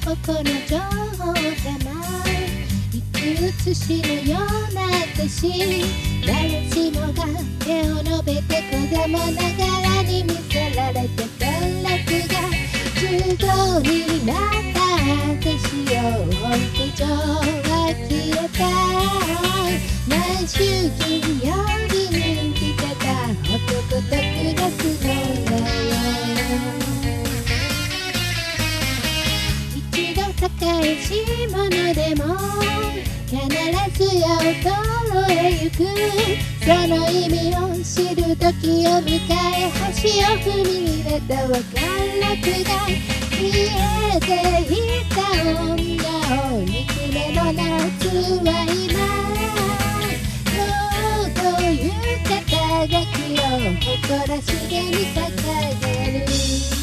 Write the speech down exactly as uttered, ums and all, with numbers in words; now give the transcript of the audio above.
心情報が生しのような私、誰しもが手を伸べて子供ながらに見せられて段落が重度になった私を手錠は消えた。毎週金曜日に来てた男と暮らすのだよ。一度堺し物でも必ず八百万へ行く。その意味を知る時を迎え橋を踏み入れたわ陥落が消えていた女を憎めの夏は今どうという肩書きを誇らしげに掲げる。